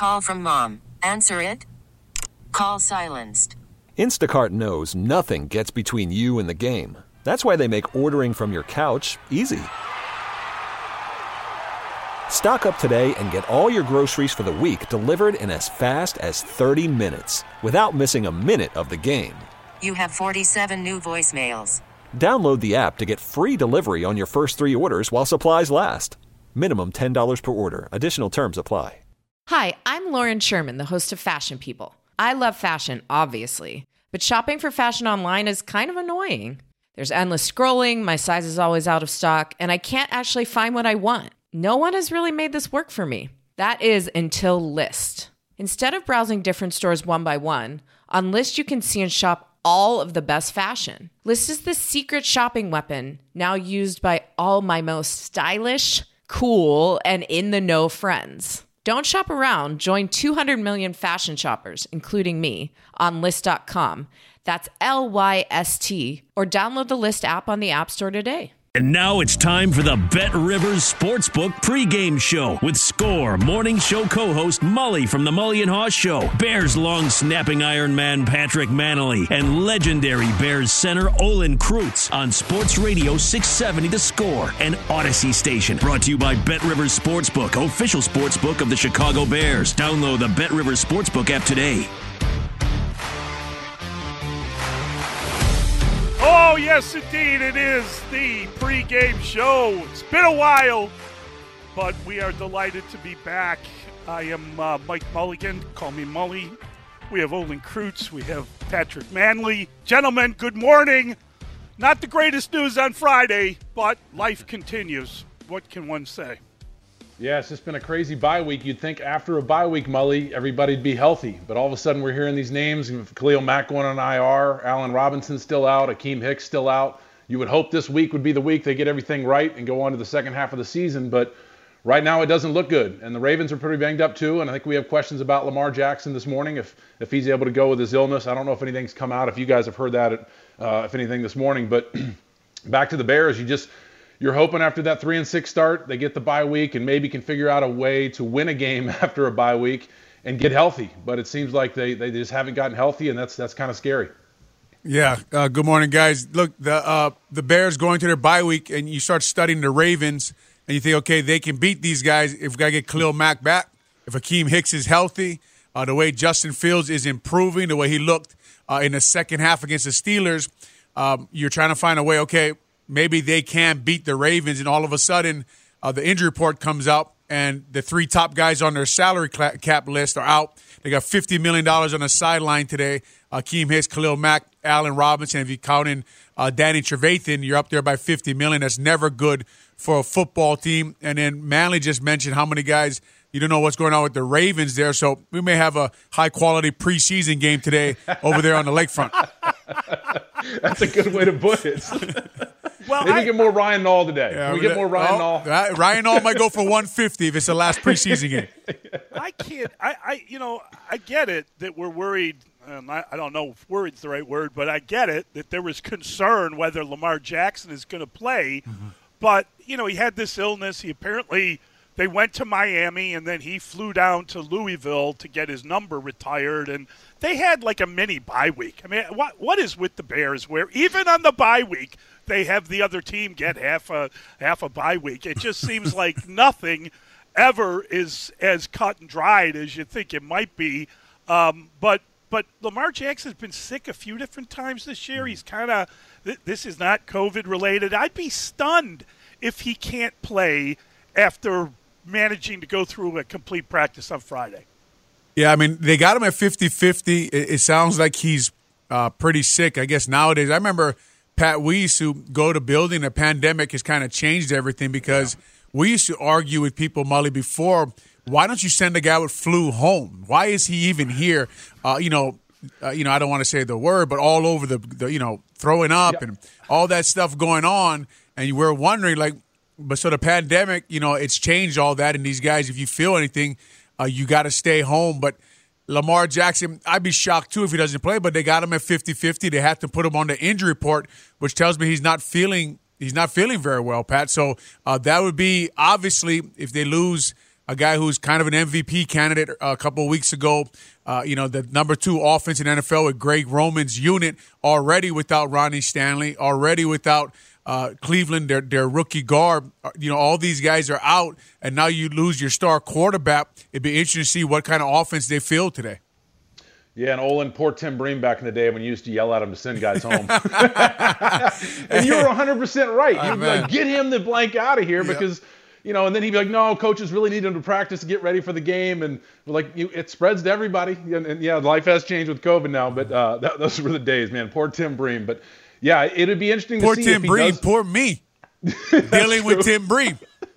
Call from mom. Answer it. Call silenced. Instacart knows nothing gets between you and the game. That's why they make ordering from your couch easy. Stock up today and get all your groceries for the week delivered in as fast as 30 minutes without missing a minute of the game. You have 47 new voicemails. Download the app to get free delivery on your first 3 orders while supplies last. Minimum $10 per order. Additional terms apply. Hi, I'm Lauren Sherman, the host of Fashion People. I love fashion, obviously, but shopping for fashion online is kind of annoying. There's endless scrolling, my size is always out of stock, and I can't actually find what I want. No one has really made this work for me. That is until Lyst. Instead of browsing different stores one by one, on Lyst you can see and shop all of the best fashion. Lyst is the secret shopping weapon now used by all my most stylish, cool, and in-the-know friends. Don't shop around. Join 200 million fashion shoppers, including me, on Lyst.com. That's Lyst, or download the Lyst app on the App Store today. And now it's time for the Bet Rivers Sportsbook pregame show with Score morning show co-host Mully from the Mully and Haw Show, Bears long snapping Iron Man Patrick Manley, and legendary Bears center Olin Kreutz on Sports Radio 670 The Score and Odyssey Station. Brought to you by Bet Rivers Sportsbook, official sportsbook of the Chicago Bears. Download the Bet Rivers Sportsbook app today. Oh, yes, indeed, it is the pregame show. It's been a while, but we are delighted to be back. I am Mike Mulligan. Call me Mully. We have Olin Kreutz. We have Patrick Manley. Gentlemen, good morning. Not the greatest news on Friday, but life continues. What can one say? Yeah, it's just been a crazy bye week. You'd think after a bye week, Mully, everybody'd be healthy. But all of a sudden we're hearing these names. Khalil Mack going on IR, Allen Robinson still out, Akeem Hicks still out. You would hope this week would be the week they get everything right and go on to the second half of the season. But right now it doesn't look good. And the Ravens are pretty banged up too. And I think we have questions about Lamar Jackson this morning, if he's able to go with his illness. I don't know if anything's come out, if you guys have heard that, if anything this morning. But back to the Bears, you're hoping after that 3-6 start, they get the bye week and maybe can figure out a way to win a game after a bye week and get healthy. But it seems like they just haven't gotten healthy, and that's kind of scary. Yeah. Good morning, guys. Look, the Bears going to their bye week, and you start studying the Ravens, and you think, okay, they can beat these guys if we got to get Khalil Mack back, if Akeem Hicks is healthy, the way Justin Fields is improving, the way he looked in the second half against the Steelers. You're trying to find a way, okay, maybe they can beat the Ravens, and all of a sudden the injury report comes out, and the 3 top guys on their salary cap list are out. They got $50 million on the sideline today. Akeem Hicks, Khalil Mack, Allen Robinson. If you count in Danny Trevathan, you're up there by $50 million. That's never good for a football team. And then Manley just mentioned how many guys, you don't know what's going on with the Ravens there. So we may have a high-quality preseason game today over there on the lakefront. That's a good way to put it. Well, maybe get more Ryan Nall today. Yeah, Can we get more Ryan Nall? Ryan Nall might go for 150 if it's the last preseason game. I get it that we're worried. I don't know if worried's the right word, but I get it that there was concern whether Lamar Jackson is going to play. Mm-hmm. But, he had this illness. They went to Miami, and then he flew down to Louisville to get his number retired, and they had like a mini bye week. I mean, what is with the Bears where even on the bye week they have the other team get half a bye week? It just seems like nothing ever is as cut and dried as you think it might be. But Lamar Jackson's been sick a few different times this year. He's this is not COVID related. I'd be stunned if he can't play after managing to go through a complete practice on Friday. Yeah, I mean, they got him at 50-50. It sounds like he's pretty sick, I guess, nowadays. I remember, Pat, we used to go to building. The pandemic has kind of changed everything because we used to argue with people, Mully, before, why don't you send a guy with flu home? Why is he even here? I don't want to say the word, but all over the throwing up and all that stuff going on. And we're wondering, but so the pandemic, it's changed all that. And these guys, if you feel anything, you got to stay home. But Lamar Jackson, I'd be shocked too if he doesn't play. But they got him at 50-50. They have to put him on the injury report, which tells me he's not feeling very well, Pat. So that would be, obviously, if they lose a guy who's kind of an MVP candidate a couple of weeks ago. The number 2 offense in NFL with Greg Roman's unit, already without Ronnie Stanley, already without Cleveland, their rookie guard. All these guys are out, and now you lose your star quarterback. It'd be interesting to see what kind of offense they field today. Yeah, and Olin, poor Tim Bream back in the day when you used to yell at him to send guys home. And you were 100% right. You'd be like, get him the blank out of here because, and then he'd be like, no, coaches really need him to practice to get ready for the game. And it spreads to everybody. And life has changed with COVID now, but those were the days, man. Poor Tim Bream. But, yeah, it'd be interesting to see Tim if Bream, does... poor me, dealing with Tim Bream.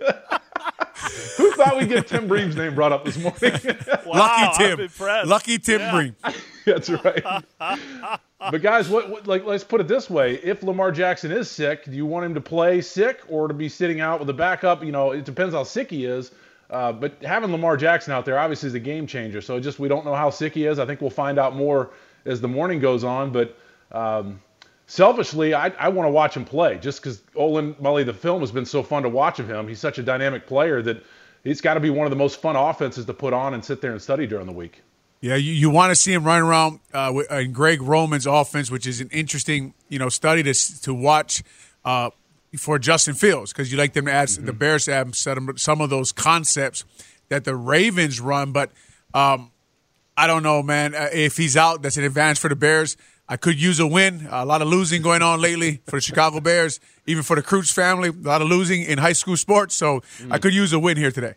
Who thought we'd get Tim Bream's name brought up this morning? Wow, Lucky Tim. I'm impressed. Lucky Tim Bream. That's right. But guys, let's put it this way: if Lamar Jackson is sick, do you want him to play sick or to be sitting out with a backup? It depends how sick he is. But having Lamar Jackson out there obviously is a game changer. So we don't know how sick he is. I think we'll find out more as the morning goes on. But selfishly, I want to watch him play just because Olin Mully, the film has been so fun to watch of him. He's such a dynamic player that he's got to be one of the most fun offenses to put on and sit there and study during the week. Yeah, you want to see him running around in Greg Roman's offense, which is an interesting, study to watch for Justin Fields, because you like them to add the Bears to add some of those concepts that the Ravens run. But I don't know, man. If he's out, that's an advantage for the Bears. I could use a win. A lot of losing going on lately for the Chicago Bears, even for the Cruz family. A lot of losing in high school sports, so I could use a win here today.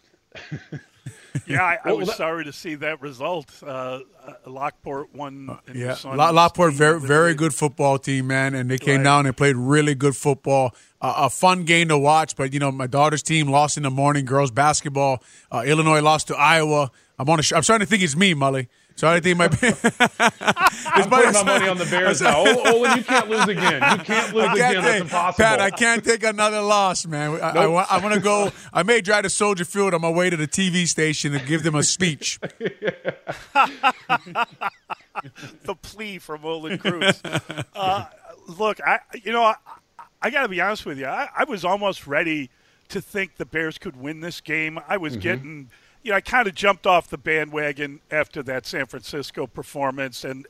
Yeah, I was sorry to see that result. Lockport won. Lockport, very good football team, man, and they came down and played really good football. A fun game to watch, but my daughter's team lost in the morning, girls basketball. Illinois lost to Iowa. I'm starting to think it's me, Mully. So I think it might be. I'm putting my money on the Bears now. Olin, you can't lose again. You can't lose again. That's impossible. Pat, I can't take another loss, man. I want to go. I may drive to Soldier Field on my way to the TV station and give them a speech. The plea from Olin Cruz. Look, I got to be honest with you. I was almost ready to think the Bears could win this game. I was getting. I kind of jumped off the bandwagon after that San Francisco performance, and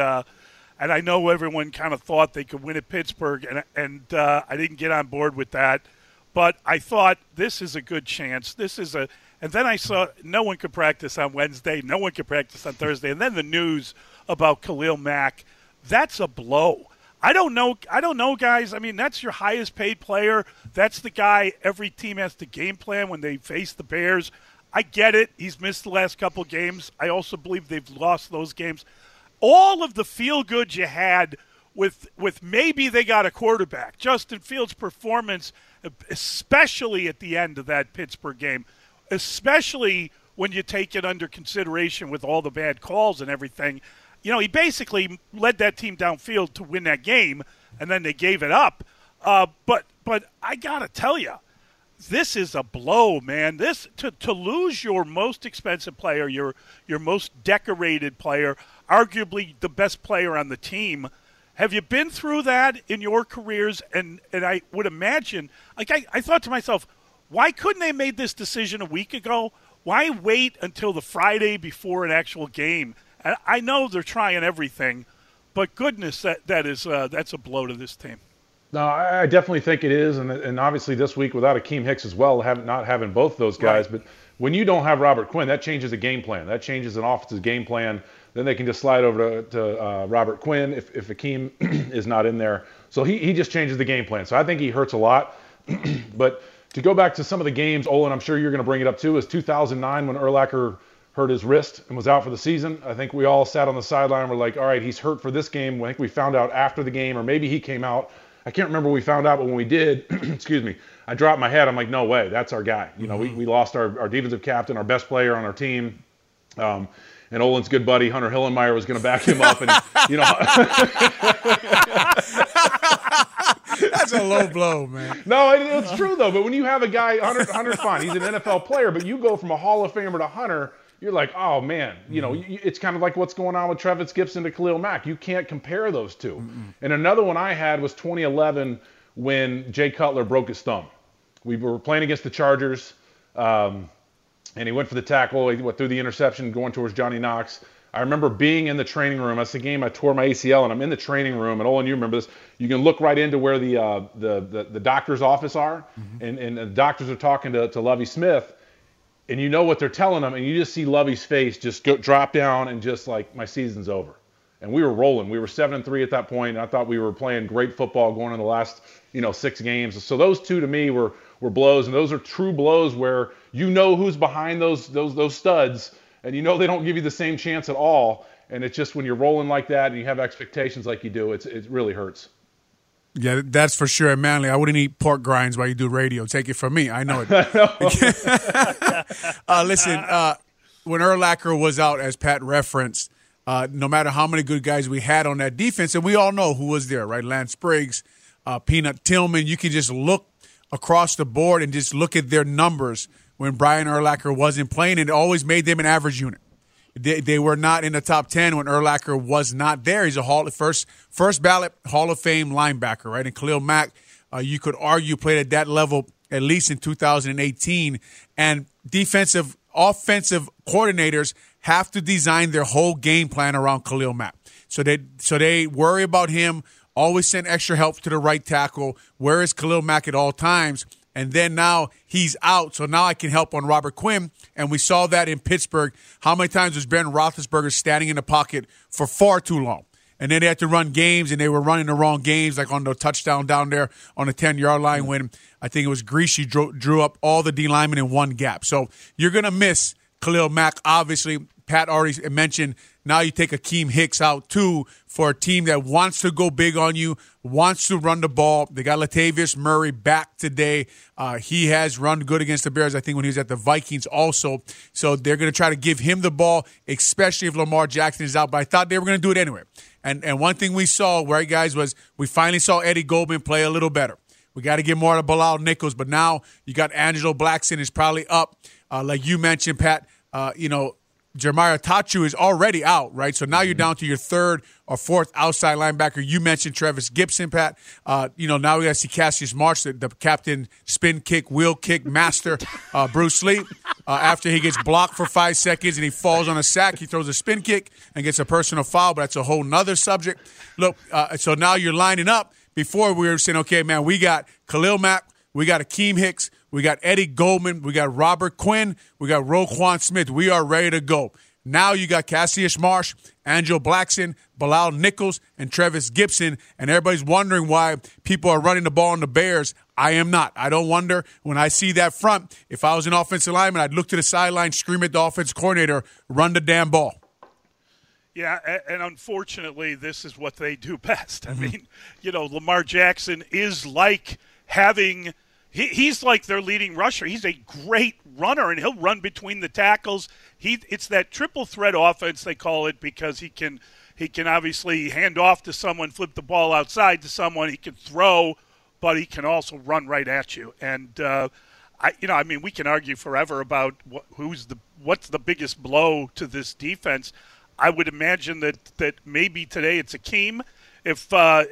I know everyone kind of thought they could win at Pittsburgh, and I didn't get on board with that. But I thought this is a good chance. And then I saw no one could practice on Wednesday, no one could practice on Thursday, and then the news about Khalil Mack. That's a blow. I don't know, guys. I mean, that's your highest paid player. That's the guy every team has to game plan when they face the Bears. I get it. He's missed the last couple games. I also believe they've lost those games. All of the feel-good you had with maybe they got a quarterback. Justin Fields' performance, especially at the end of that Pittsburgh game, especially when you take it under consideration with all the bad calls and everything. He basically led that team downfield to win that game, and then they gave it up. But I got to tell you, this is a blow, man. This to lose your most expensive player, your most decorated player, arguably the best player on the team. Have you been through that in your careers? And I would imagine, I thought to myself, why couldn't they have made this decision a week ago? Why wait until the Friday before an actual game? And I know they're trying everything, but goodness, that's a blow to this team. No, I definitely think it is, and obviously this week without Akeem Hicks as well, not having both those guys. Right. But when you don't have Robert Quinn, that changes a game plan. That changes an offense's game plan. Then they can just slide over to Robert Quinn if Akeem is not in there. So he just changes the game plan. So I think he hurts a lot. But to go back to some of the games, Olin, I'm sure you're going to bring it up too, is 2009 when Urlacher hurt his wrist and was out for the season. I think we all sat on the sideline and were like, all right, he's hurt for this game. I think we found out after the game, or maybe he came out. I can't remember when we found out, but when we did, excuse me, I dropped my head. I'm like, no way, that's our guy. We lost our defensive captain, our best player on our team. And Olin's good buddy, Hunter Hillenmeyer, was going to back him up. And, That's a low blow, man. No, it's true, though. But when you have a guy, Hunter's fine. He's an NFL player, but you go from a Hall of Famer to Hunter, you're like, oh, man, it's kind of like what's going on with Travis Gibson to Khalil Mack. You can't compare those two. And another one I had was 2011 when Jay Cutler broke his thumb. We were playing against the Chargers. and he went for the tackle. He went through the interception going towards Johnny Knox. I remember being in the training room. That's the game I tore my ACL, and I'm in the training room. And Olin, you remember this. You can look right into where the doctor's office are, and the doctors are talking to Lovie Smith, and you know what they're telling him, and you just see Lovie's face just drop down and just like, my season's over. And we were rolling. We were 7-3 at that point. And I thought we were playing great football going into the last 6 games. So those two to me were blows, and those are true blows where you know who's behind those studs. And they don't give you the same chance at all. And it's just when you're rolling like that and you have expectations like you do, it really hurts. Yeah, that's for sure. Manly, I wouldn't eat pork grinds while you do radio. Take it from me. I know it. Listen, when Urlacher was out, as Pat referenced, no matter how many good guys we had on that defense, and we all know who was there, right? Lance Briggs, Peanut Tillman. You can just look across the board and just look at their numbers when Brian Urlacher wasn't playing, and it always made them an average unit. They were not in the top 10 when Urlacher was not there. He's a first ballot Hall of Fame linebacker, right? And Khalil Mack, you could argue, played at that level at least in 2018. And offensive coordinators have to design their whole game plan around Khalil Mack. So they worry about him, always send extra help to the right tackle. Where is Khalil Mack at all times? And then now he's out, so now I can help on Robert Quinn. And we saw that in Pittsburgh. How many times was Ben Roethlisberger standing in the pocket for far too long? And then they had to run games, and they were running the wrong games, like on the touchdown down there on the 10-yard line when I think it was Greasy drew up all the D linemen in one gap. So you're going to miss Khalil Mack, obviously. Pat already mentioned now you take Akeem Hicks out, too, for a team that wants to go big on you, wants to run the ball. They got Latavius Murray back today. He has run good against the Bears, I think, when he was at the Vikings also. So they're going to try to give him the ball, especially if Lamar Jackson is out. But I thought they were going to do it anyway. And one thing we saw, right, guys, was we finally saw Eddie Goldman play a little better. We got to get more to Bilal Nichols. But now you got Angelo Blackson is probably up. Like you mentioned, Pat, Jeremiah Tachu is already out, right? So now you're down to your third or fourth outside linebacker. You mentioned Travis Gibson, Pat. Now we got to see Cassius Marsh, the captain, spin kick, wheel kick master, Bruce Lee. After he gets blocked for 5 seconds and he falls on a sack, he throws a spin kick and gets a personal foul, but that's a whole nother subject. Look, so now you're lining up. Before we were saying, okay, man, we got Khalil Mack, we got Akeem Hicks, we got Eddie Goldman, we got Robert Quinn, we got Roquan Smith. We are ready to go. Now you got Cassius Marsh, Angelo Blackson, Bilal Nichols, and Travis Gibson, and everybody's wondering why people are running the ball on the Bears. I am not. I don't wonder. When I see that front, if I was an offensive lineman, I'd look to the sideline, scream at the offensive coordinator, run the damn ball. Yeah, and unfortunately, this is what they do best. I mean, Lamar Jackson is like having – he's like their leading rusher. He's a great runner, and he'll run between the tackles. It's that triple threat offense, they call it, because he can obviously hand off to someone, flip the ball outside to someone. He can throw, but he can also run right at you. And, we can argue forever about what's the biggest blow to this defense. I would imagine that maybe today it's Akeem. If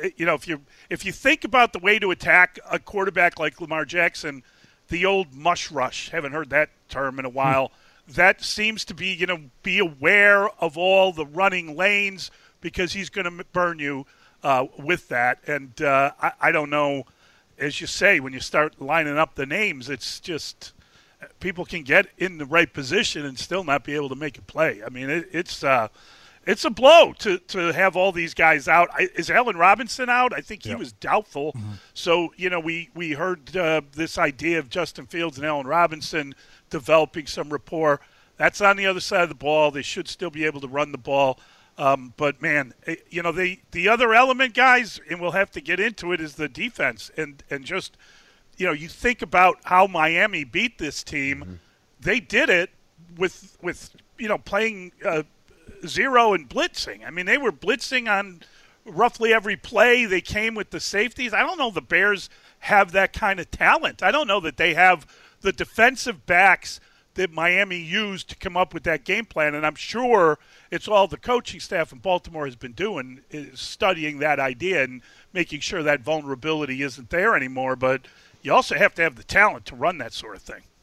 you think about the way to attack a quarterback like Lamar Jackson, the old mush rush, haven't heard that term in a while, that seems to be, be aware of all the running lanes because he's going to burn you with that. And I don't know, as you say, when you start lining up the names, it's just people can get in the right position and still not be able to make a play. I mean, it's a blow to have all these guys out. Is Allen Robinson out? I think he was doubtful. Mm-hmm. So, we heard this idea of Justin Fields and Allen Robinson developing some rapport. That's on the other side of the ball. They should still be able to run the ball. But, man, the other element, guys, and we'll have to get into it, is the defense. And just, you think about how Miami beat this team. Mm-hmm. They did it with playing zero and blitzing. I mean, they were blitzing on roughly every play. They came with the safeties. I don't know the Bears have that kind of talent. I don't know that they have the defensive backs that Miami used to come up with that game plan, and I'm sure it's all the coaching staff in Baltimore has been doing, is studying that idea and making sure that vulnerability isn't there anymore. But you also have to have the talent to run that sort of thing.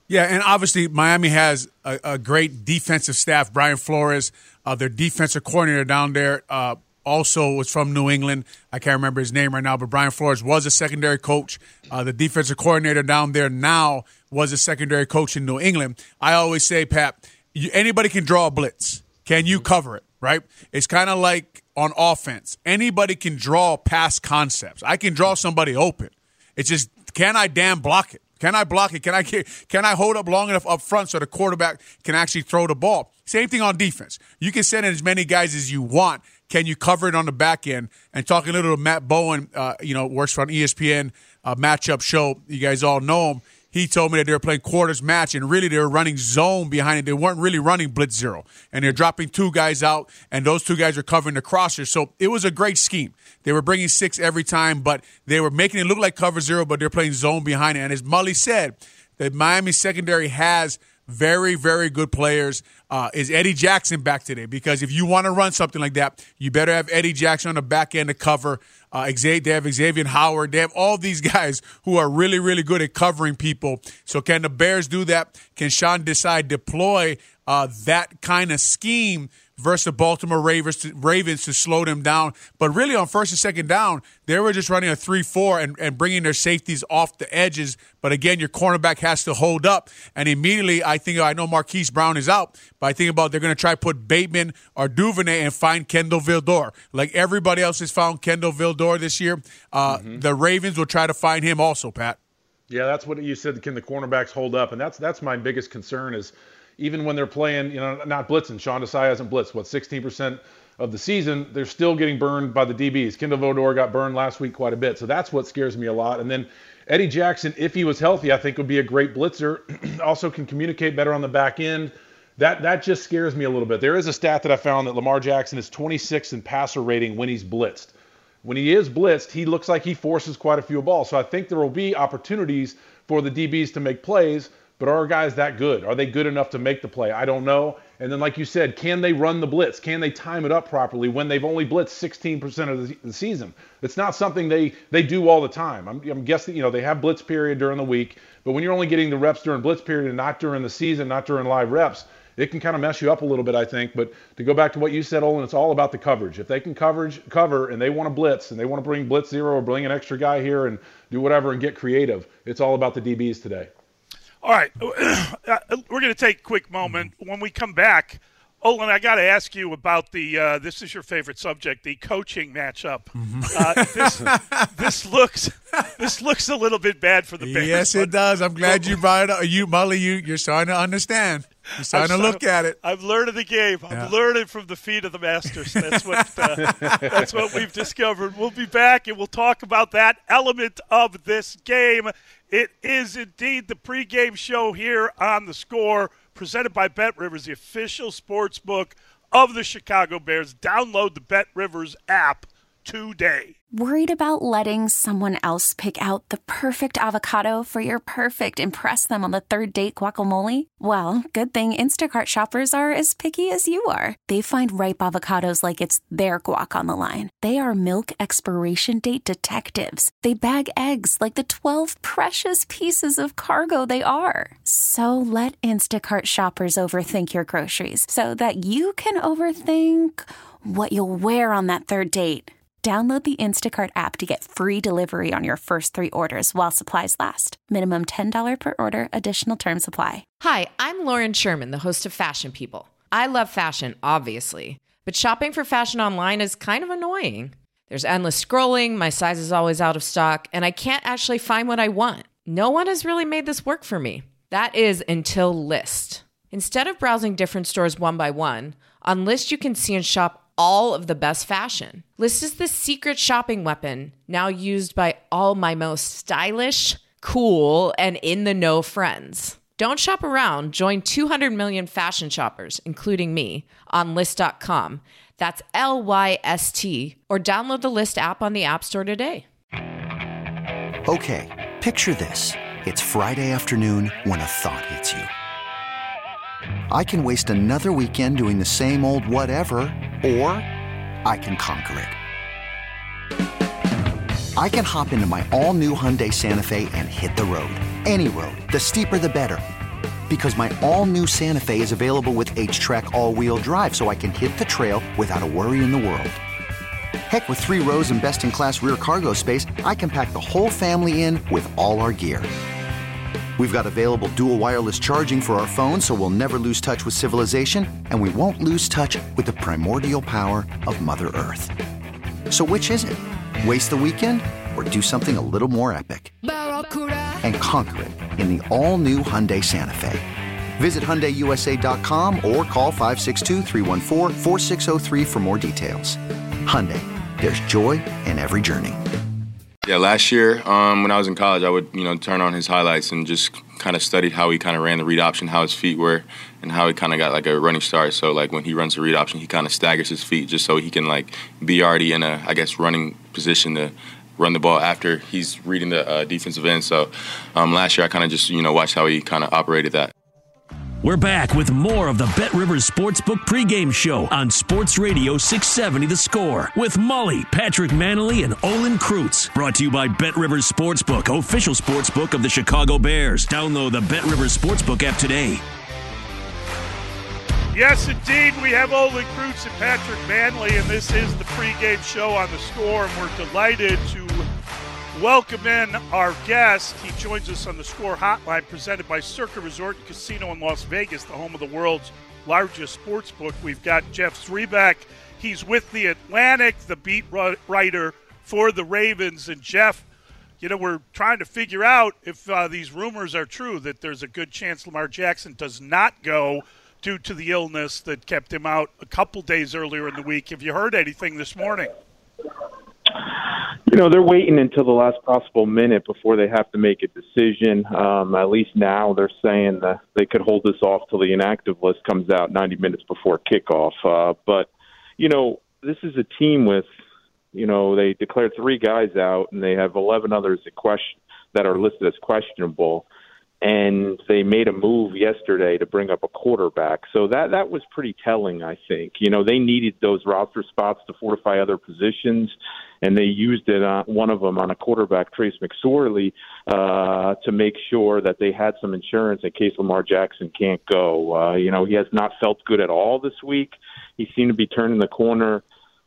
Yeah, and obviously Miami has a great defensive staff. Brian Flores, their defensive coordinator down there, also was from New England. I can't remember his name right now, but Brian Flores was a secondary coach. The defensive coordinator down there now was a secondary coach in New England. I always say, Pat, anybody can draw a blitz. Can you cover it, right? It's kind of like on offense. Anybody can draw pass concepts. I can draw somebody open. It's just, can I damn block it? Can I block it? Can I hold up long enough up front so the quarterback can actually throw the ball? Same thing on defense. You can send in as many guys as you want. Can you cover it on the back end? And talking a little to Matt Bowen, works for an ESPN matchup show. You guys all know him. He told me that they were playing quarters match, and really they were running zone behind it. They weren't really running blitz zero. And they're dropping two guys out, and those two guys are covering the crossers. So it was a great scheme. They were bringing 6 every time, but they were making it look like cover zero, but they're playing zone behind it. And as Mully said, the Miami secondary has very, very good players. Is Eddie Jackson back today? Because if you want to run something like that, you better have Eddie Jackson on the back end to cover. They have Xavier Howard. They have all these guys who are really, really good at covering people. So can the Bears do that? Can Sean Desai deploy that kind of scheme versus the Baltimore Ravens to slow them down? But really on first and second down, they were just running a 3-4 and bringing their safeties off the edges. But again, your cornerback has to hold up. And immediately, I know Marquise Brown is out, but I think about they're going to try to put Bateman or Duvernay and find Kendall Vildor. Like everybody else has found Kendall Vildor this year, the Ravens will try to find him also, Pat. Yeah, that's what you said. Can the cornerbacks hold up? And that's my biggest concern is even when they're playing, not blitzing. Sean Desai hasn't blitzed, 16% of the season. They're still getting burned by the DBs. Kendall Vildor got burned last week quite a bit. So that's what scares me a lot. And then Eddie Jackson, if he was healthy, I think would be a great blitzer. Also can communicate better on the back end. That just scares me a little bit. There is a stat that I found that Lamar Jackson is 26th in passer rating when he's blitzed. When he is blitzed, he looks like he forces quite a few balls. So I think there will be opportunities for the DBs to make plays, but are our guys that good? Are they good enough to make the play? I don't know. And then like you said, can they run the blitz? Can they time it up properly when they've only blitzed 16% of the season? It's not something they do all the time. I'm guessing, they have blitz period during the week, but when you're only getting the reps during blitz period and not during the season, not during live reps, it can kind of mess you up a little bit, I think. But to go back to what you said, Olin, it's all about the coverage. If they can cover and they want to blitz and they want to bring blitz zero or bring an extra guy here and do whatever and get creative, it's all about the DBs today. All right. We're going to take a quick moment. When we come back, Olin, I got to ask you about the this is your favorite subject, the coaching matchup. This looks a little bit bad for the Bears. Yes, it does. I'm glad you brought it up. Mully, you're starting to understand. You're starting to look at it. I'm learning the game. I'm learning from the feet of the masters. That's what we've discovered. We'll be back, and we'll talk about that element of this game. It is indeed the pregame show here on The Score, presented by BetRivers, the official sports book of the Chicago Bears. Download the BetRivers app today. Worried about letting someone else pick out the perfect avocado for your perfect impress them on the third date guacamole? Well, good thing Instacart shoppers are as picky as you are. They find ripe avocados like it's their guac on the line. They are milk expiration date detectives. They bag eggs like the 12 precious pieces of cargo they are. So let Instacart shoppers overthink your groceries so that you can overthink what you'll wear on that third date. Download the Instacart app to get free delivery on your first 3 orders while supplies last. Minimum $10 per order. Additional terms apply. Hi, I'm Lauren Sherman, the host of Fashion People. I love fashion, obviously, but shopping for fashion online is kind of annoying. There's endless scrolling, my size is always out of stock, and I can't actually find what I want. No one has really made this work for me. That is until Lyst. Instead of browsing different stores one by one, on Lyst you can see and shop all of the best fashion. Lyst is the secret shopping weapon now used by all my most stylish, cool, and in-the-know friends. Don't shop around. Join 200 million fashion shoppers, including me, on Lyst.com. That's Lyst, or download the Lyst app on the App Store today. Okay, picture this. It's Friday afternoon when a thought hits you. I can waste another weekend doing the same old whatever, or I can conquer it. I can hop into my all-new Hyundai Santa Fe and hit the road. Any road. The steeper, the better. Because my all-new Santa Fe is available with H-Track all-wheel drive, so I can hit the trail without a worry in the world. Heck, with 3 rows and best-in-class rear cargo space, I can pack the whole family in with all our gear. We've got available dual wireless charging for our phones, so we'll never lose touch with civilization, and we won't lose touch with the primordial power of Mother Earth. So which is it? Waste the weekend or do something a little more epic? And conquer it in the all-new Hyundai Santa Fe. Visit HyundaiUSA.com or call 562-314-4603 for more details. Hyundai, there's joy in every journey. Yeah, last year when I was in college, I would turn on his highlights and just kind of studied how he kind of ran the read option, how his feet were, and how he kind of got like a running start. So like when he runs the read option, he kind of staggers his feet just so he can like be already in a, I guess, running position to run the ball after he's reading the defensive end. So last year I kind of just watched how he kind of operated that. We're back with more of the Bet Rivers Sportsbook pregame show on Sports Radio 670 The Score with Mully, Patrick Manley, and Olin Kreutz. Brought to you by Bet Rivers Sportsbook, official sportsbook of the Chicago Bears. Download the Bet Rivers Sportsbook app today. Yes, indeed, we have Olin Kreutz and Patrick Manley, and this is the pregame show on The Score, and we're delighted to welcome in our guest. He joins us on the Score Hotline presented by Circa Resort and Casino in Las Vegas, the home of the world's largest sports book. We've got Jeff Zrebiec. He's with The Atlantic, the beat writer for the Ravens. And Jeff, we're trying to figure out if these rumors are true that there's a good chance Lamar Jackson does not go due to the illness that kept him out a couple days earlier in the week. Have you heard anything this morning? They're waiting until the last possible minute before they have to make a decision. At least now they're saying that they could hold this off till the inactive list comes out 90 minutes before kickoff. But this is a team with, they declared 3 guys out and they have 11 others that are listed as questionable. And they made a move yesterday to bring up a quarterback. So that was pretty telling, I think. They needed those roster spots to fortify other positions, and they used it on one of them on a quarterback, Trace McSorley, to make sure that they had some insurance in case Lamar Jackson can't go. He has not felt good at all this week. He seemed to be turning the corner,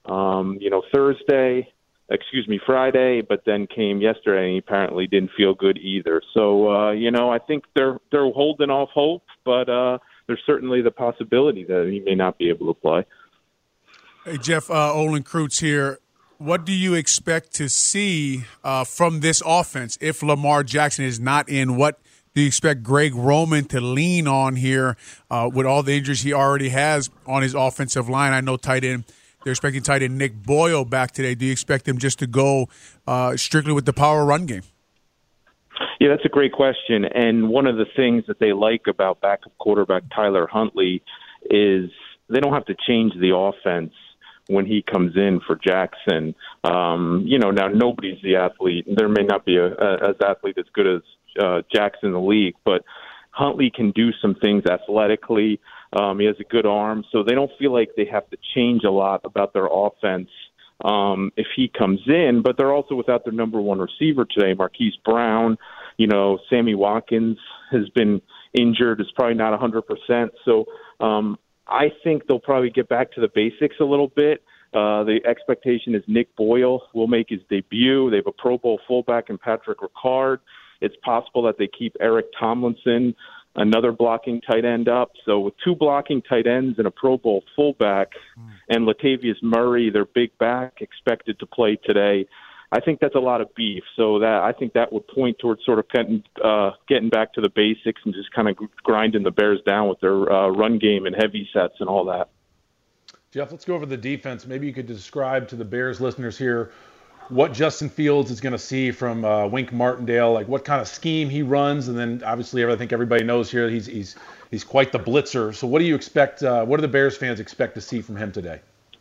Friday, but then came yesterday and he apparently didn't feel good either. So, I think they're holding off hope, but there's certainly the possibility that he may not be able to play. Hey, Jeff, Olin Kreutz here. What do you expect to see from this offense if Lamar Jackson is not in? What do you expect Greg Roman to lean on here with all the injuries he already has on his offensive line? I know tight end. They're expecting tight end Nick Boyle back today. Do you expect him just to go strictly with the power run game? Yeah, that's a great question. And one of the things that they like about backup quarterback Tyler Huntley is they don't have to change the offense when he comes in for Jackson. Now nobody's the athlete. There may not be as athlete as good as Jackson in the league, but Huntley can do some things athletically. He has a good arm, so they don't feel like they have to change a lot about their offense if he comes in. But they're also without their number one receiver today, Marquise Brown. Sammy Watkins has been injured. Is probably not 100%. So I think they'll probably get back to the basics a little bit. The expectation is Nick Boyle will make his debut. They have a Pro Bowl fullback in Patrick Ricard. It's possible that they keep Eric Tomlinson, another blocking tight end, up. So with 2 blocking tight ends and a Pro Bowl fullback and Latavius Murray, their big back, expected to play today, I think that's a lot of beef. So I think that would point towards sort of getting back to the basics and just kind of grinding the Bears down with their run game and heavy sets and all that. Jeff, let's go over the defense. Maybe you could describe to the Bears listeners here what Justin Fields is going to see from Wink Martindale, like what kind of scheme he runs, and then obviously I think everybody knows here he's quite the blitzer. So what do you expect? What do the Bears fans expect to see from him today?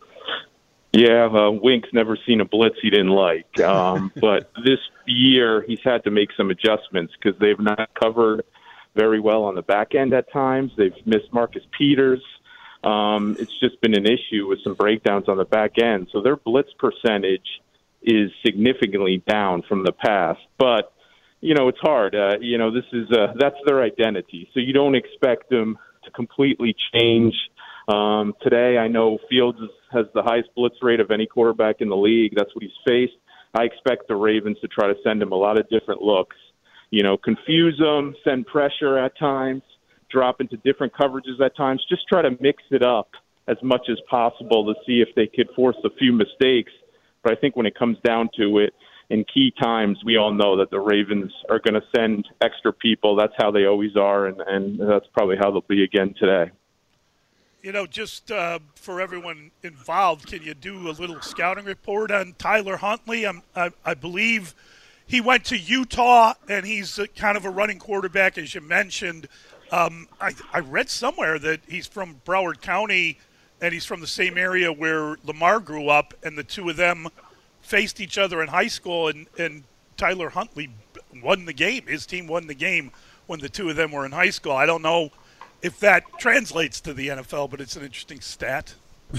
Yeah, Wink's never seen a blitz he didn't like, but this year he's had to make some adjustments because they've not covered very well on the back end at times. They've missed Marcus Peters. It's just been an issue with some breakdowns on the back end. So their blitz percentage is significantly down from the past. But, it's hard. This is that's their identity. So you don't expect them to completely change. Today, I know Fields has the highest blitz rate of any quarterback in the league. That's what he's faced. I expect the Ravens to try to send him a lot of different looks. Confuse him, send pressure at times, drop into different coverages at times. Just try to mix it up as much as possible to see if they could force a few mistakes. But I think when it comes down to it, in key times, we all know that the Ravens are going to send extra people. That's how they always are, and that's probably how they'll be again today. Just for everyone involved, can you do a little scouting report on Tyler Huntley? I believe he went to Utah, and he's kind of a running quarterback, as you mentioned. I read somewhere that he's from Broward County, and he's from the same area where Lamar grew up, and the two of them faced each other in high school, and Tyler Huntley won the game. His team won the game when the two of them were in high school. I don't know if that translates to the NFL, but it's an interesting stat.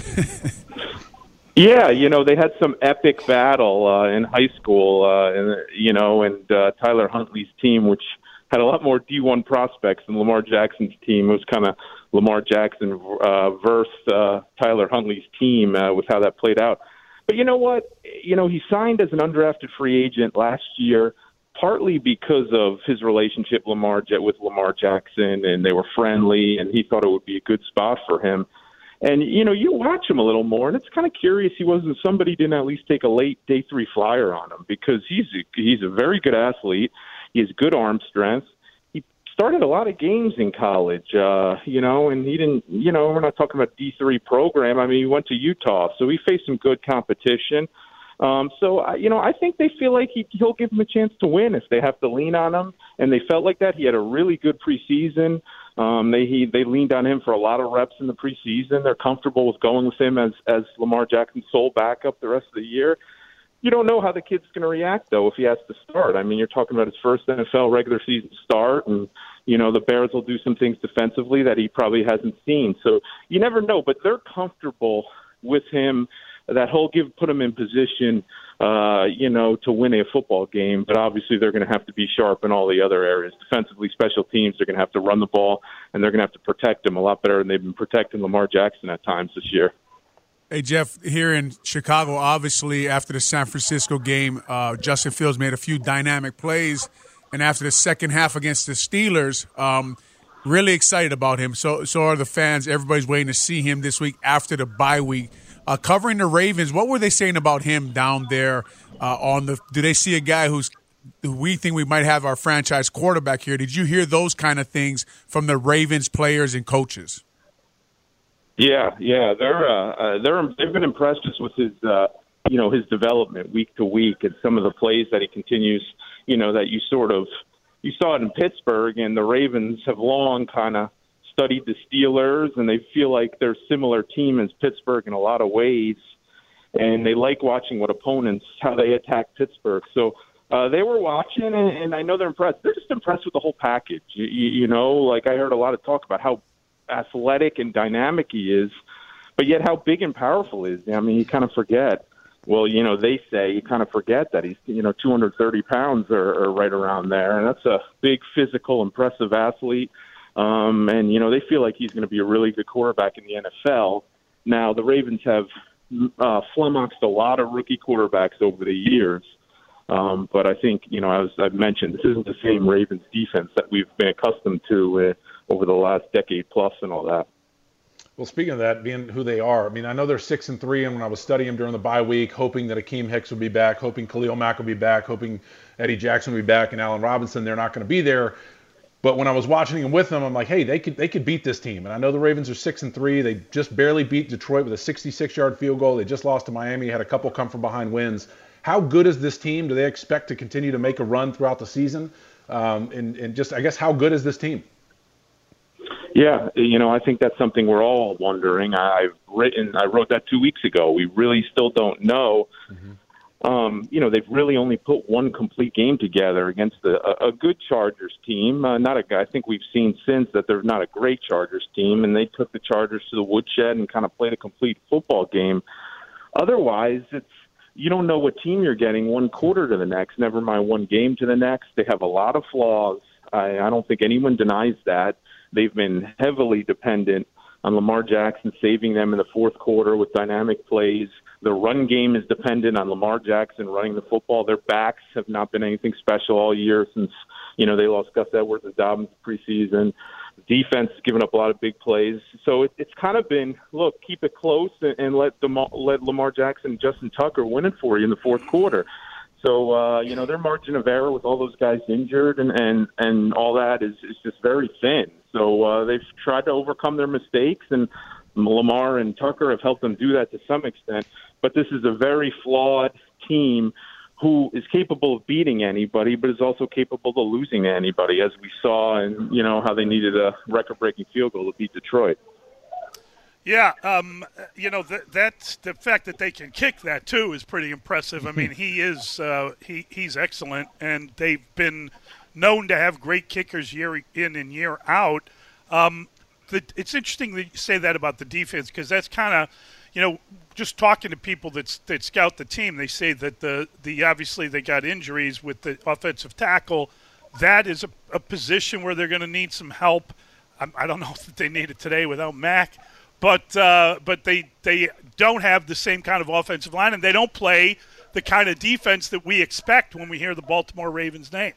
Yeah, they had some epic battle in high school, and Tyler Huntley's team, which had a lot more D1 prospects than Lamar Jackson's team. It was kind of Lamar Jackson versus Tyler Huntley's team with how that played out. But you know what? He signed as an undrafted free agent last year, partly because of his relationship with Lamar Jackson, and they were friendly, and he thought it would be a good spot for him. And, you watch him a little more, and it's kind of curious somebody didn't at least take a late day 3 flyer on him, because he's a very good athlete. He has good arm strength. He started a lot of games in college, and he didn't, we're not talking about D3 program. I mean, he went to Utah, so he faced some good competition. I think they feel like he'll give them a chance to win if they have to lean on him, and they felt like that. He had a really good preseason. They leaned on him for a lot of reps in the preseason. They're comfortable with going with him as Lamar Jackson's sole backup the rest of the year. You don't know how the kid's going to react, though, if he has to start. I mean, you're talking about his first NFL regular season start, and, the Bears will do some things defensively that he probably hasn't seen. So you never know, but they're comfortable with him. That put him in position, to win a football game. But obviously they're going to have to be sharp in all the other areas. Defensively, special teams, they're going to have to run the ball, and they're going to have to protect him a lot better than they've been protecting Lamar Jackson at times this year. Hey, Jeff, here in Chicago, obviously after the San Francisco game, Justin Fields made a few dynamic plays. And after the second half against the Steelers, really excited about him. So are the fans. Everybody's waiting to see him this week after the bye week. Covering the Ravens, what were they saying about him down there do they see a guy who we think we might have our franchise quarterback here? Did you hear those kind of things from the Ravens players and coaches? Yeah, they've been impressed just with his his development week to week and some of the plays that he continues, that you saw it in Pittsburgh, and the Ravens have long kind of studied the Steelers, and they feel like they're a similar team as Pittsburgh in a lot of ways, and they like watching how they attack Pittsburgh. So they were watching, and I know they're impressed. They're just impressed with the whole package. Like I heard a lot of talk about how athletic and dynamic he is, but yet how big and powerful he is. I mean, you kind of forget. Well, they say you kind of forget that he's, 230 pounds or right around there, and that's a big, physical, impressive athlete. And, they feel like he's going to be a really good quarterback in the NFL. Now, the Ravens have flummoxed a lot of rookie quarterbacks over the years. But I think, as I've mentioned, this isn't the same Ravens defense that we've been accustomed to over the last decade plus and all that. Well, speaking of that, being who they are, I mean, I know they're 6-3, and when I was studying them during the bye week, hoping that Akeem Hicks would be back, hoping Khalil Mack would be back, hoping Eddie Jackson would be back, and Allen Robinson, they're not going to be there. But when I was watching them with them, I'm like, hey, they could beat this team. And I know the Ravens are 6-3. They just barely beat Detroit with a 66-yard field goal. They just lost to Miami, had a couple come from behind wins. How good is this team? Do they expect to continue to make a run throughout the season? And just, I guess, how good is this team? Yeah, I think that's something we're all wondering. I wrote that 2 weeks ago. We really still don't know. Mm-hmm. They've really only put one complete game together against a good Chargers team. Not a guy. I think we've seen since that they're not a great Chargers team, and they took the Chargers to the woodshed and kind of played a complete football game. Otherwise, you don't know what team you're getting one quarter to the next, never mind one game to the next. They have a lot of flaws. I don't think anyone denies that. They've been heavily dependent on Lamar Jackson saving them in the fourth quarter with dynamic plays. The run game is dependent on Lamar Jackson running the football. Their backs have not been anything special all year since, they lost Gus Edwards and Dobbins preseason. The defense has given up a lot of big plays. So it's kind of been, look, keep it close and let Lamar Jackson and Justin Tucker win it for you in the fourth quarter. So, their margin of error with all those guys injured and all that is just very thin. So they've tried to overcome their mistakes, and Lamar and Tucker have helped them do that to some extent. But this is a very flawed team who is capable of beating anybody, but is also capable of losing to anybody, as we saw, and how they needed a record-breaking field goal to beat Detroit. Yeah, that's the fact that they can kick that too is pretty impressive. I mean, he is he's excellent, and they've been known to have great kickers year in and year out. It's interesting that you say that about the defense, because that's kind of, just talking to people that scout the team, they say that the obviously they got injuries with the offensive tackle. That is a position where they're going to need some help. I don't know if they need it today without Mack. But they don't have the same kind of offensive line, and they don't play the kind of defense that we expect when we hear the Baltimore Ravens name.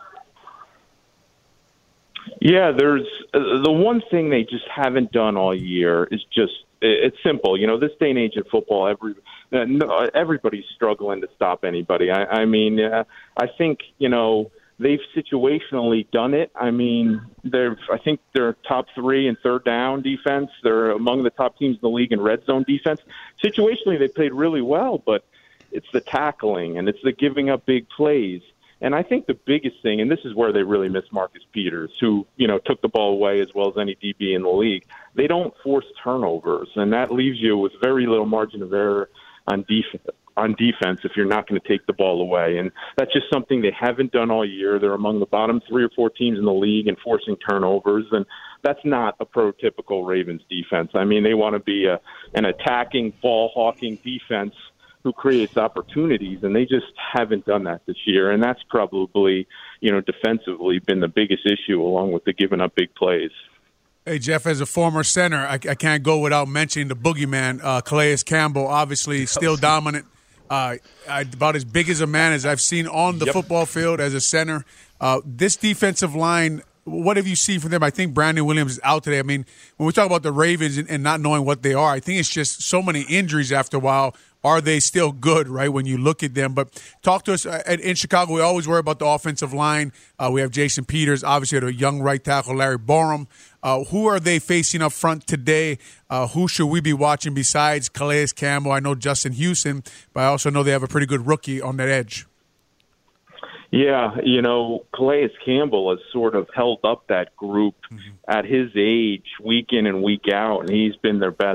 Yeah, there's the one thing they just haven't done all year is it's simple. This day and age in football, everybody's struggling to stop anybody. I think, they've situationally done it. I think they're top 3 in third down defense. They're among the top teams in the league in red zone defense. Situationally, they played really well, but it's the tackling and it's the giving up big plays. And I think the biggest thing, and this is where they really miss Marcus Peters, who, took the ball away as well as any DB in the league. They don't force turnovers, and that leaves you with very little margin of error on defense if you're not going to take the ball away. And that's just something they haven't done all year. They're among the bottom 3 or 4 teams in the league in forcing turnovers, and that's not a prototypical Ravens defense. They want to be an attacking, ball-hawking defense who creates opportunities, and they just haven't done that this year. And that's probably, defensively been the biggest issue, along with the giving up big plays. Hey, Jeff, as a former center, I can't go without mentioning the boogeyman, Calais Campbell, obviously still dominant. About as big as a man as I've seen on the football field as a center. This defensive line, what have you seen from them? I think Brandon Williams is out today. When we talk about the Ravens and not knowing what they are, I think it's just so many injuries after a while. Are they still good, right, when you look at them? But talk to us. In Chicago, we always worry about the offensive line. We have Jason Peters, obviously, a young right tackle, Larry Borum. Who are they facing up front today? Who should we be watching besides Calais Campbell? I know Justin Houston, but I also know they have a pretty good rookie on that edge. Yeah, Calais Campbell has sort of held up that group at his age week in and week out, and he's been their best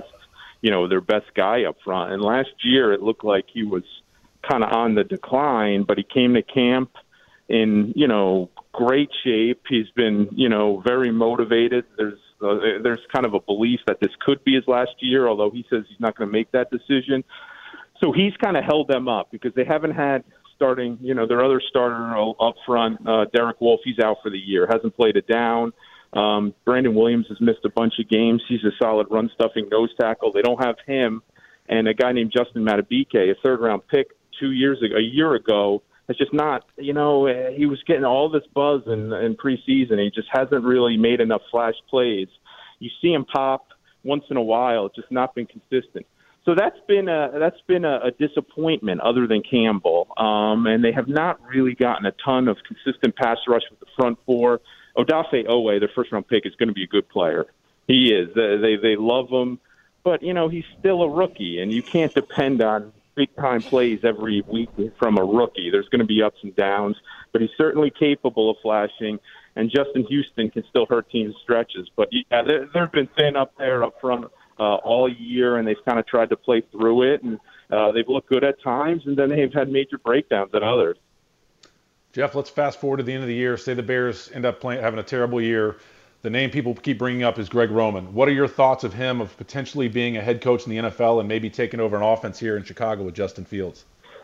guy up front. And last year it looked like he was kind of on the decline, but he came to camp in, great shape. He's been, very motivated. There's kind of a belief that this could be his last year, although he says he's not going to make that decision. So he's kind of held them up because they haven't had starting, their other starter up front, Derek Wolfe, he's out for the year, hasn't played it down. Brandon Williams has missed a bunch of games. He's a solid run-stuffing nose tackle. They don't have him. And a guy named Justin Matabike, a third-round pick a year ago, has just not, he was getting all this buzz in preseason. He just hasn't really made enough flash plays. You see him pop once in a while, just not been consistent. So that's been a disappointment other than Campbell. And they have not really gotten a ton of consistent pass rush with the front four. Odafe Owe, their first-round pick, is going to be a good player. He is. They love him. But, he's still a rookie, and you can't depend on big-time plays every week from a rookie. There's going to be ups and downs, but he's certainly capable of flashing, and Justin Houston can still hurt teams' stretches. But, yeah, they've been thin up there up front all year, and they've kind of tried to play through it, and they've looked good at times, and then they've had major breakdowns at others. Jeff, let's fast forward to the end of the year. Say the Bears end up having a terrible year. The name people keep bringing up is Greg Roman. What are your thoughts of him, of potentially being a head coach in the NFL and maybe taking over an offense here in Chicago with Justin Fields?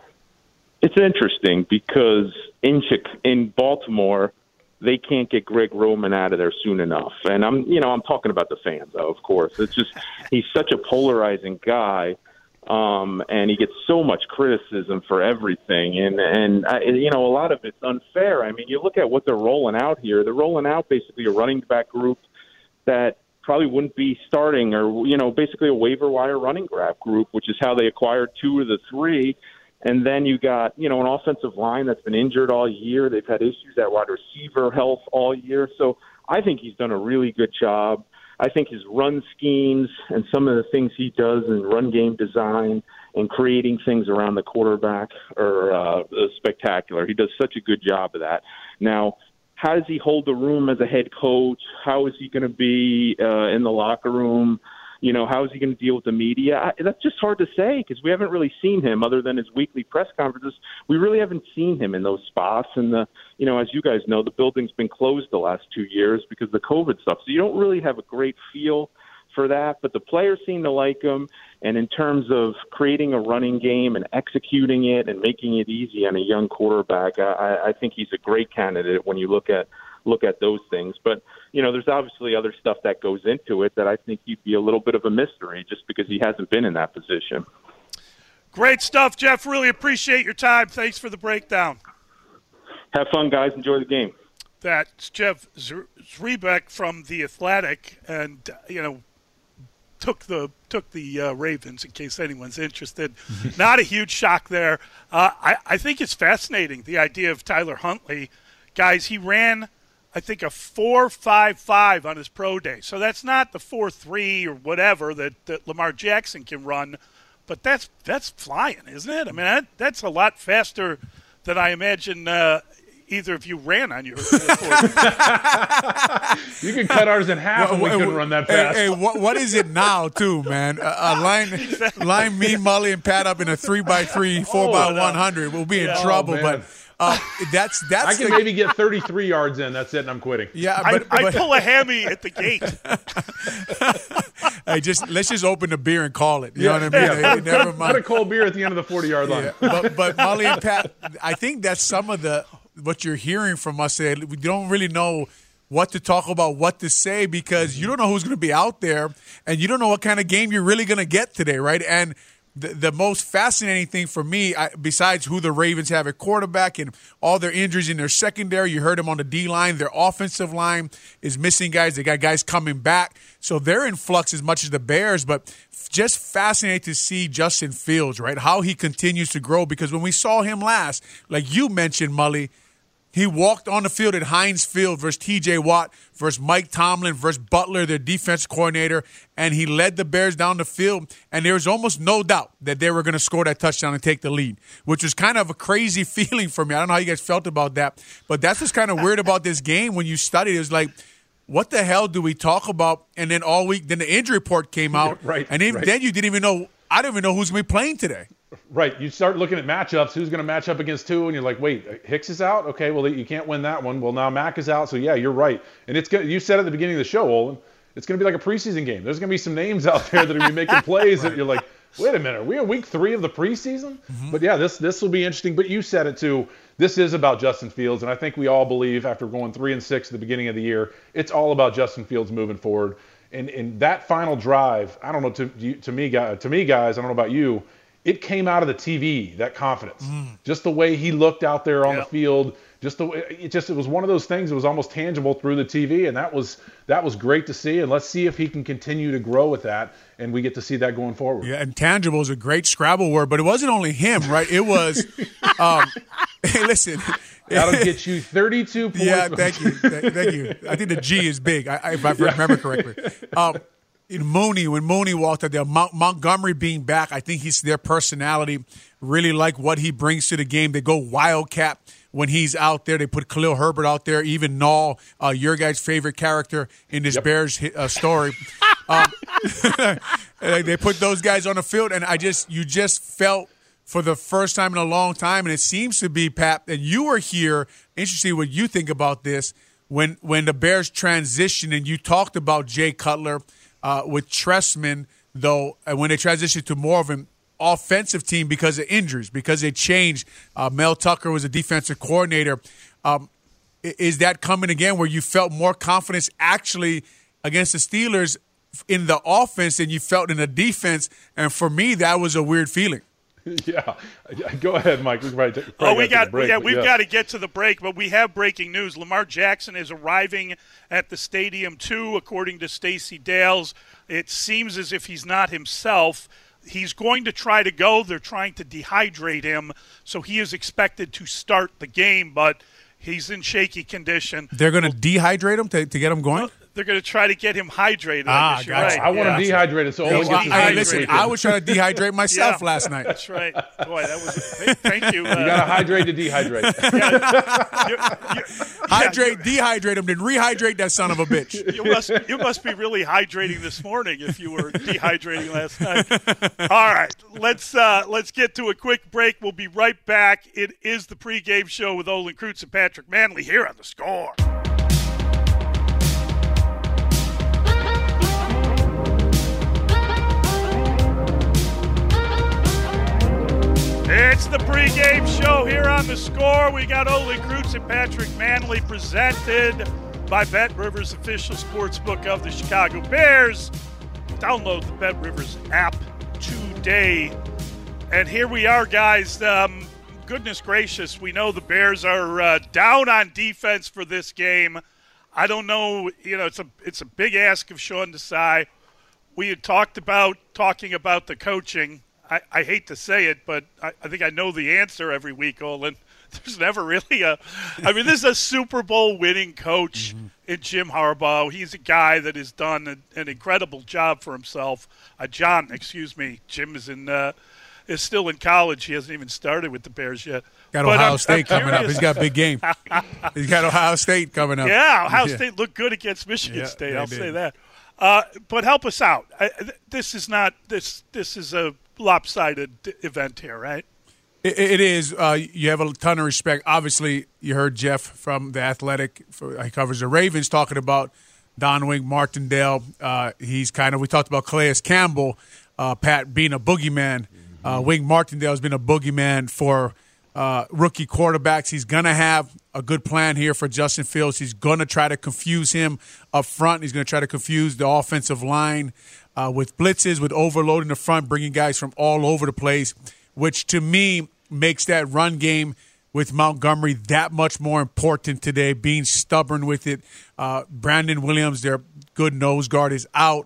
It's interesting because in Baltimore, they can't get Greg Roman out of there soon enough. And I'm talking about the fans, though, of course. It's just he's such a polarizing guy, and he gets so much criticism for everything. And a lot of it's unfair. I mean, you look at what they're rolling out here. They're rolling out basically a running back group that probably wouldn't be starting, or basically a waiver wire running grab group, which is how they acquired 2 of the 3. And then you got, an offensive line that's been injured all year. They've had issues at wide receiver health all year. So I think he's done a really good job. I think his run schemes and some of the things he does in run game design and creating things around the quarterback are spectacular. He does such a good job of that. Now, how does he hold the room as a head coach? How is he going to be in the locker room? How is he going to deal with the media? That's just hard to say because we haven't really seen him other than his weekly press conferences. We really haven't seen him in those spots. And, as you guys know, the building's been closed the last 2 years because of the COVID stuff. So you don't really have a great feel for that. But the players seem to like him. And in terms of creating a running game and executing it and making it easy on a young quarterback, I think he's a great candidate when you look at those things. But, there's obviously other stuff that goes into it that I think he'd be a little bit of a mystery just because he hasn't been in that position. Great stuff, Jeff. Really appreciate your time. Thanks for the breakdown. Have fun, guys. Enjoy the game. That's Jeff Zrebiec from The Athletic, and, took the Ravens in case anyone's interested. Not a huge shock there. I think it's fascinating, the idea of Tyler Huntley. Guys, he ran, I think, a 4.55 on his pro day. So that's not the 4.3 or whatever that Lamar Jackson can run, but that's flying, isn't it? I mean, that's a lot faster than I imagine either of you ran on your 4.3. You can cut ours in half and we couldn't run that fast. Hey, what is it now, too, man? Line me, Mully, and Pat up in a 3x3, 4x100. We'll be in trouble, but... that's I can maybe get 33 yards in. That's it, and I'm quitting. Yeah, I pull a hammy at the gate. Hey, let's just open the beer and call it. You know what I mean? Yeah. Never mind. Put a cold beer at the end of the 40-yard line. Yeah. But Mully and Pat, I think that's some of what you're hearing from us. We don't really know what to talk about, what to say, because you don't know who's going to be out there, and you don't know what kind of game you're really going to get today, right? And the most fascinating thing for me, besides who the Ravens have at quarterback and all their injuries in their secondary, you heard them on the D-line, their offensive line is missing guys. They got guys coming back. So they're in flux as much as the Bears, but just fascinating to see Justin Fields, right, how he continues to grow. Because when we saw him last, like you mentioned, Mully, he walked on the field at Heinz Field versus T.J. Watt, versus Mike Tomlin, versus Butler, their defense coordinator, and he led the Bears down the field, and there was almost no doubt that they were going to score that touchdown and take the lead, which was kind of a crazy feeling for me. I don't know how you guys felt about that, but that's what's kind of weird about this game when you study it. It was like, what the hell do we talk about? And then all week, then the injury report came out, right, and then you didn't even know, I didn't even know who's going to be playing today. Right. You start looking at matchups. Who's going to match up against who? And you're like, wait, Hicks is out? Okay, well, you can't win that one. Well, now Mack is out. So, yeah, you're right. And you said at the beginning of the show, Olin, it's going to be like a preseason game. There's going to be some names out there that are going to be making plays that you're like, wait a minute, are we in week 3 of the preseason? Mm-hmm. But, yeah, this will be interesting. But you said it, too. This is about Justin Fields. And I think we all believe after going 3-6 at the beginning of the year, it's all about Justin Fields moving forward. And that final drive, I don't know, to me, guys, I don't know about you, it came out of the TV, that confidence. Just the way he looked out there on the field, just the way it was one of those things that was almost tangible through the TV, and that was great to see. And let's see if he can continue to grow with that, and we get to see that going forward. Yeah, and tangible is a great Scrabble word, but it wasn't only him, right? It was hey, listen. That'll get you 32 points. Yeah, thank you. Thank you. I think the G is big, if I remember correctly. When Mooney walked out there, Montgomery being back, I think their personality, really like what he brings to the game. They go wildcat when he's out there. They put Khalil Herbert out there, even Nall, your guy's favorite character in this Bears story. They put those guys on the field, and you just felt for the first time in a long time, and it seems to be, Pat, and you were here, interesting what you think about this, when the Bears transitioned, and you talked about Jay Cutler, with Trestman, though, when they transitioned to more of an offensive team because of injuries, because they changed. Mel Tucker was a defensive coordinator. Is that coming again where you felt more confidence actually against the Steelers in the offense than you felt in the defense? And for me, that was a weird feeling. Yeah. Go ahead, Mike. We've got to get to the break, but we have breaking news. Lamar Jackson is arriving at the stadium, too, according to Stacey Dales. It seems as if he's not himself. He's going to try to go. They're trying to dehydrate him, so he is expected to start the game, but he's in shaky condition. They're going to dehydrate him to get him going? They're going to try to get him hydrated. I guess you're right. I want him dehydrated, so always gets dehydrated. Listen, I was trying to dehydrate myself last night. That's right. Boy, that was thank you. You got to hydrate to dehydrate. Dehydrate him, then rehydrate that son of a bitch. You must be really hydrating this morning if you were dehydrating last night. All right, let's get to a quick break. We'll be right back. It is the pregame show with Olin Kreutz and Patrick Manley here on The Score. It's the pregame show here on The Score. We got Olin Kreutz and Patrick Manley, presented by Bet Rivers, official sportsbook of the Chicago Bears. Download the Bet Rivers app today. And here we are, guys. Goodness gracious, we know the Bears are down on defense for this game. I don't know, it's a big ask of Sean Desai. We had talking about the coaching. I hate to say it, but I think I know the answer every week, Olin. There's never really this is a Super Bowl winning coach in Jim Harbaugh. He's a guy that has done an incredible job for himself. Jim is still in college. He hasn't even started with the Bears yet. Got Ohio State coming up. He's got a big game. He's got Ohio State coming up. Yeah, Ohio State looked good against Michigan State. I'll say that. But help us out. This is a lopsided event here, right? It is. You have a ton of respect. Obviously, you heard Jeff from The Athletic. He covers the Ravens, talking about Don Wink Martindale. We talked about Calais Campbell, Pat, being a boogeyman. Wink Martindale has been a boogeyman for rookie quarterbacks. He's going to have a good plan here for Justin Fields. He's going to try to confuse him up front. He's going to try to confuse the offensive line with blitzes, with overloading the front, bringing guys from all over the place, which to me makes that run game with Montgomery that much more important today, being stubborn with it. Brandon Williams, their good nose guard, is out.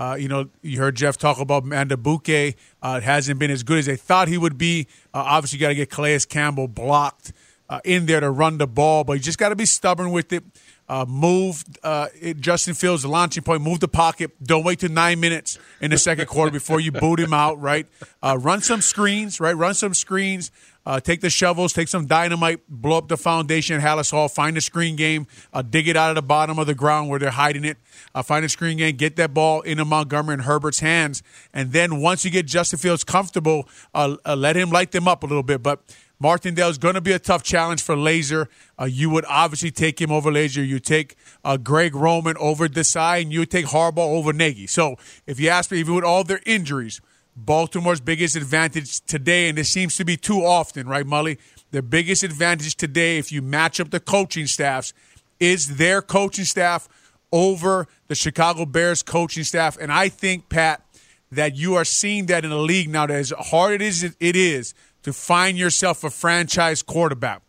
You heard Jeff talk about Mandabuke. It hasn't been as good as they thought he would be. Obviously, you got to get Calais Campbell blocked in there to run the ball, but you just got to be stubborn with it. Move Justin Fields, the launching point, move the pocket. Don't wait till 9 minutes in the second quarter before you boot him out, right? Run some screens, right? Run some screens. Take the shovels, take some dynamite, blow up the foundation at Hallis Hall, find the screen game, dig it out of the bottom of the ground where they're hiding it, find the screen game, get that ball into Montgomery and Herbert's hands, and then once you get Justin Fields comfortable, let him light them up a little bit. But Martindale is going to be a tough challenge for Lazor. You would obviously take him over Lazor. You take Greg Roman over Desai, and you would take Harbaugh over Nagy. So if you ask me, even with all their injuries, Baltimore's biggest advantage today, and this seems to be too often, right, Mully? Their biggest advantage today, if you match up the coaching staffs, is their coaching staff over the Chicago Bears coaching staff. And I think, Pat, that you are seeing that in the league now, that as hard as it is to find yourself a franchise quarterback,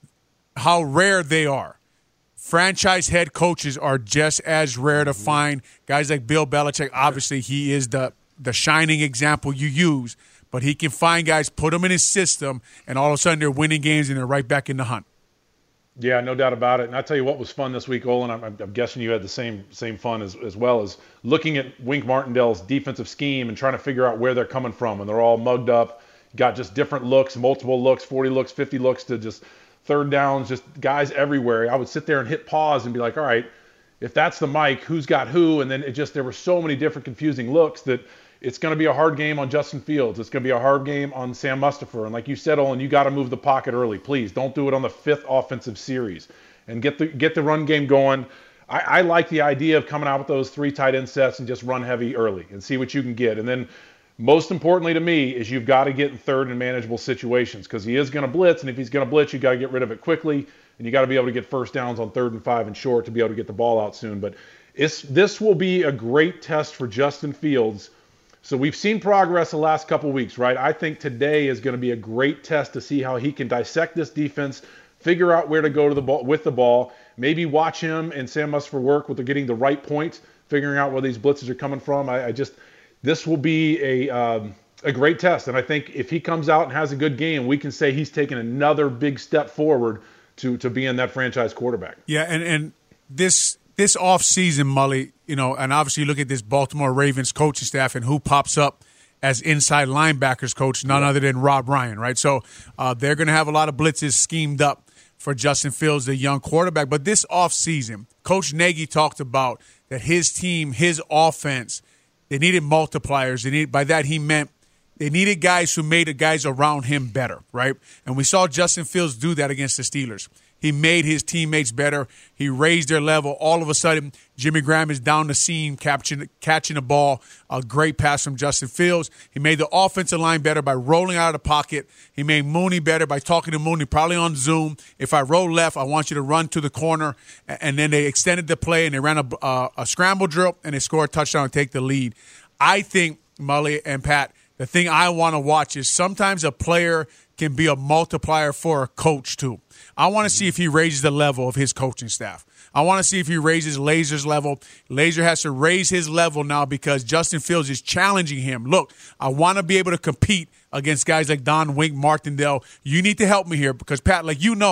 how rare they are. Franchise head coaches are just as rare to find. Guys like Bill Belichick, obviously he is the shining example you use, but he can find guys, put them in his system, and all of a sudden they're winning games and they're right back in the hunt. Yeah, no doubt about it. And I'll tell you what was fun this week, Olin. I'm guessing you had the same fun as well, as looking at Wink Martindale's defensive scheme and trying to figure out where they're coming from. And they're all mugged up, got just different looks, multiple looks, 40 looks, 50 looks, to just third downs, just guys everywhere. I would sit there and hit pause and be like, all right, if that's the Mike, who's got who? And then there were so many different confusing looks that it's going to be a hard game on Justin Fields. It's going to be a hard game on Sam Mustipher. And like you said, Olin, you got to move the pocket early. Please don't do it on the 5th offensive series, and get the run game going. I like the idea of coming out with those 3 tight end sets and just run heavy early and see what you can get. And then Most importantly to me is you've got to get in third in manageable situations because he is going to blitz, and if he's going to blitz, you got to get rid of it quickly, and you got to be able to get first downs on 3rd and 5 and short to be able to get the ball out soon. But this will be a great test for Justin Fields. So we've seen progress the last couple weeks, right? I think today is going to be a great test to see how he can dissect this defense, figure out where to go to the ball with the ball, maybe watch him and Sam Musfer work with getting the right points, figuring out where these blitzes are coming from. This will be a great test, and I think if he comes out and has a good game, we can say he's taken another big step forward to being that franchise quarterback. Yeah, and this offseason, Mully, and obviously you look at this Baltimore Ravens coaching staff and who pops up as inside linebackers coach, none other than Rob Ryan, right? So they're going to have a lot of blitzes schemed up for Justin Fields, the young quarterback. But this offseason, Coach Nagy talked about that his team, his offense, they needed multipliers. By that he meant they needed guys who made the guys around him better, right? And we saw Justin Fields do that against the Steelers. He made his teammates better. He raised their level. All of a sudden, Jimmy Graham is down the seam, catching the ball. A great pass from Justin Fields. He made the offensive line better by rolling out of the pocket. He made Mooney better by talking to Mooney, probably on Zoom. If I roll left, I want you to run to the corner. And then they extended the play, and they ran a scramble drill, and they scored a touchdown and take the lead. I think, Mully and Pat, the thing I want to watch is sometimes a player can be a multiplier for a coach too. I want to see if he raises the level of his coaching staff. I want to see if he raises Lazer's level. Lazer has to raise his level now because Justin Fields is challenging him. Look, I want to be able to compete against guys like Don Wink, Martindale. You need to help me here because, Pat,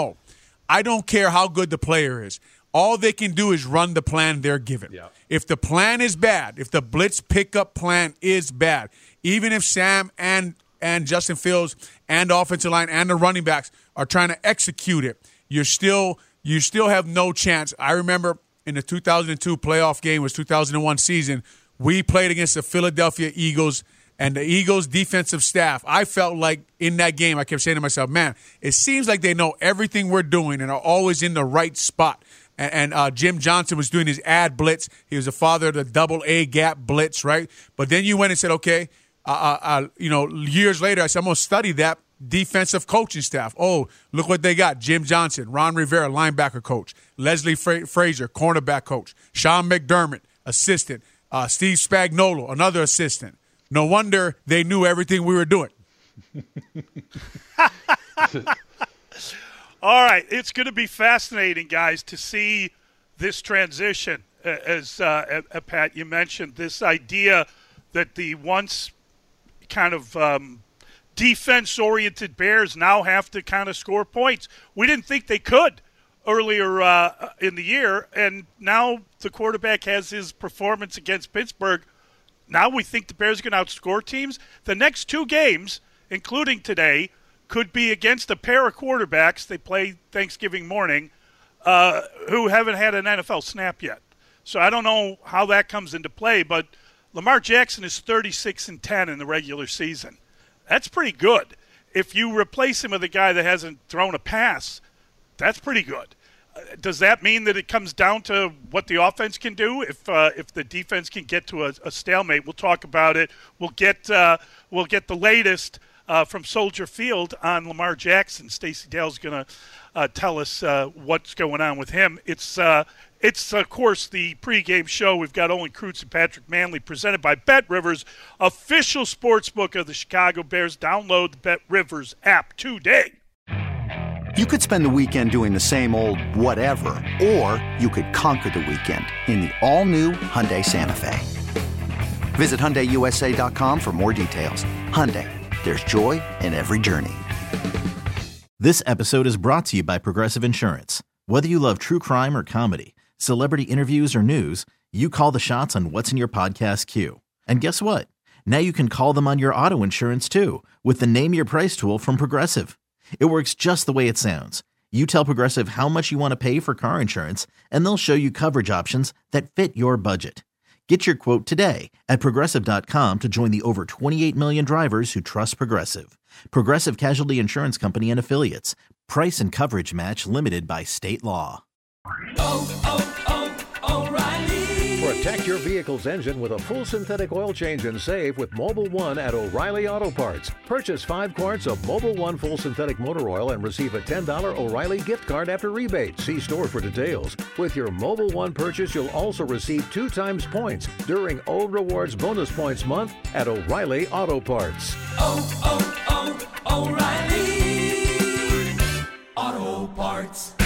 I don't care how good the player is. All they can do is run the plan they're given. Yeah. If the plan is bad, if the blitz pickup plan is bad, even if Sam and Justin Fields and the offensive line and the running backs are trying to execute it, you still have no chance. I remember in the 2002 playoff game, was 2001 season, we played against the Philadelphia Eagles and the Eagles defensive staff. I felt like in that game, I kept saying to myself, man, it seems like they know everything we're doing and are always in the right spot. And Jim Johnson was doing his ad blitz. He was the father of the double A gap blitz, right? But then you went and said, okay, years later, I said, I'm going to study that defensive coaching staff. Oh, look what they got. Jim Johnson, Ron Rivera, linebacker coach, Leslie Frazier, cornerback coach, Sean McDermott, assistant, Steve Spagnuolo, another assistant. No wonder they knew everything we were doing. All right, it's going to be fascinating, guys, to see this transition. As Pat, you mentioned, this idea that the once kind of defense-oriented Bears now have to kind of score points. We didn't think they could earlier in the year, and now the quarterback has his performance against Pittsburgh. Now we think the Bears are going to outscore teams. The next two games, including today, could be against a pair of quarterbacks, they play Thanksgiving morning, who haven't had an NFL snap yet. So I don't know how that comes into play, but Lamar Jackson is 36-10 in the regular season. That's pretty good. If you replace him with a guy that hasn't thrown a pass, that's pretty good. Does that mean that it comes down to what the offense can do? If the defense can get to a stalemate, we'll talk about it. We'll get the latest from Soldier Field on Lamar Jackson. Stacey Dale's going to tell us what's going on with him. It's of course, the pregame show. We've got Olin Kreutz and Patrick Manley, presented by BetRivers, official sportsbook of the Chicago Bears. Download the BetRivers app today. You could spend the weekend doing the same old whatever, or you could conquer the weekend in the all-new Hyundai Santa Fe. Visit HyundaiUSA.com for more details. Hyundai, there's joy in every journey. This episode is brought to you by Progressive Insurance. Whether you love true crime or comedy, celebrity interviews or news, you call the shots on what's in your podcast queue. And guess what? Now you can call them on your auto insurance too with the Name Your Price tool from Progressive. It works just the way it sounds. You tell Progressive how much you want to pay for car insurance, and they'll show you coverage options that fit your budget. Get your quote today at Progressive.com to join the over 28 million drivers who trust Progressive. Progressive Casualty Insurance Company and Affiliates. Price and coverage match limited by state law. O'Reilly Protect your vehicle's engine with a full synthetic oil change and save with Mobil 1 at O'Reilly Auto Parts. Purchase 5 quarts of Mobil 1 full synthetic motor oil and receive a $10 O'Reilly gift card after rebate. See store for details. With your Mobil 1 purchase, you'll also receive 2 times points during Old Rewards Bonus Points Month at O'Reilly Auto Parts. O'Reilly Auto Parts.